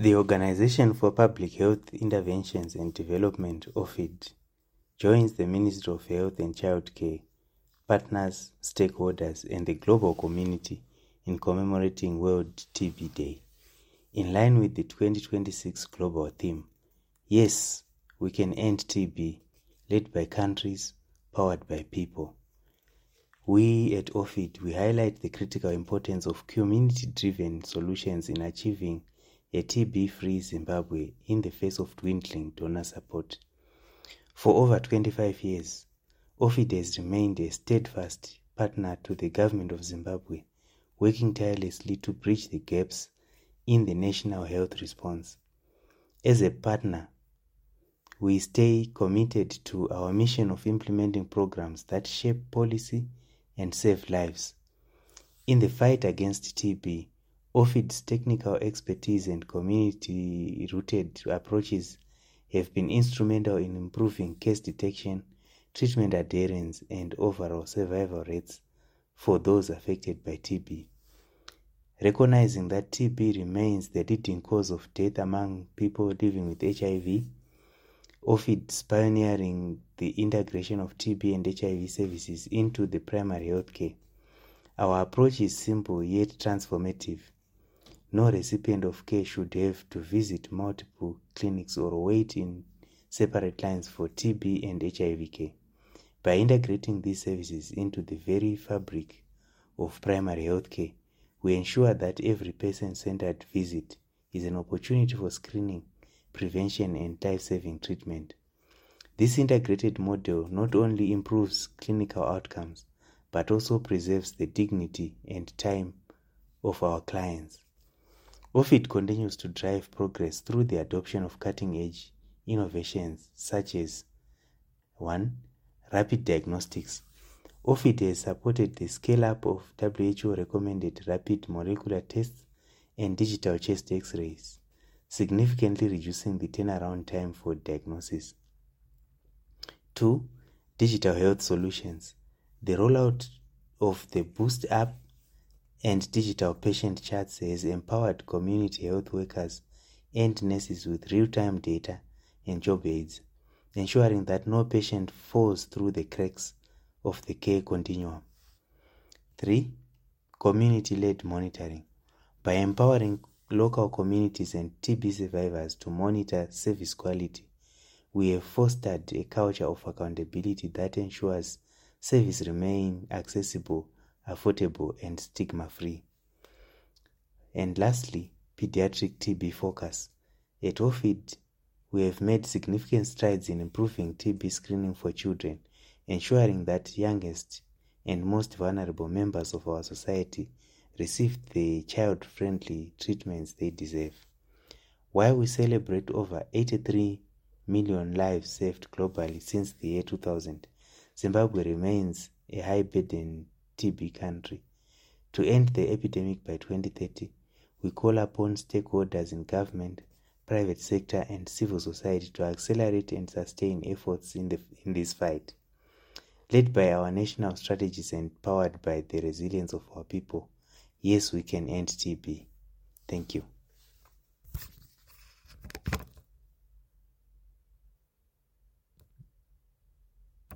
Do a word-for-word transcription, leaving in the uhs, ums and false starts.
The Organization for Public Health Interventions and Development, O F I D, joins the Ministry of Health and Childcare, partners, stakeholders, and the global community in commemorating World T B Day, in line with the twenty twenty-six global theme, Yes, we can end T B, led by countries, powered by people. We at O F I D, we highlight the critical importance of community-driven solutions in achieving a T B-free Zimbabwe in the face of dwindling donor support. For over twenty-five years, O F I D has remained a steadfast partner to the government of Zimbabwe, working tirelessly to bridge the gaps in the national health response. As a partner, we stay committed to our mission of implementing programs that shape policy and save lives. In the fight against T B, O F I D's technical expertise and community-rooted approaches have been instrumental in improving case detection, treatment adherence, and overall survival rates for those affected by T B. Recognizing that T B remains the leading cause of death among people living with H I V, O F I D is pioneering the integration of T B and H I V services into the primary health care. Our approach is simple yet transformative. No recipient of care should have to visit multiple clinics or wait in separate lines for T B and H I V care. By integrating these services into the very fabric of primary health care, we ensure that every patient-centered visit is an opportunity for screening, prevention, and life-saving treatment. This integrated model not only improves clinical outcomes, but also preserves the dignity and time of our clients. O F I D continues to drive progress through the adoption of cutting-edge innovations such as one. Rapid diagnostics. O F I D has supported the scale-up of W H O-recommended rapid molecular tests and digital chest X-rays, significantly reducing the turnaround time for diagnosis. Two. Digital health solutions. The rollout of the Boost app and digital patient charts has empowered community health workers and nurses with real-time data and job aids, ensuring that no patient falls through the cracks of the care continuum. Three. Community-led monitoring. By empowering local communities and T B survivors to monitor service quality, we have fostered a culture of accountability that ensures service remain accessible, affordable, and stigma-free. And lastly, pediatric T B focus. At O F I D, we have made significant strides in improving T B screening for children, ensuring that youngest and most vulnerable members of our society receive the child-friendly treatments they deserve. While we celebrate over eighty-three million lives saved globally since the year two thousand, Zimbabwe remains a high-burden T B country. To end the epidemic by twenty thirty, we call upon stakeholders in government, private sector, and civil society to accelerate and sustain efforts in, the, in this fight. Led by our national strategies and powered by the resilience of our people, yes, we can end T B. Thank you.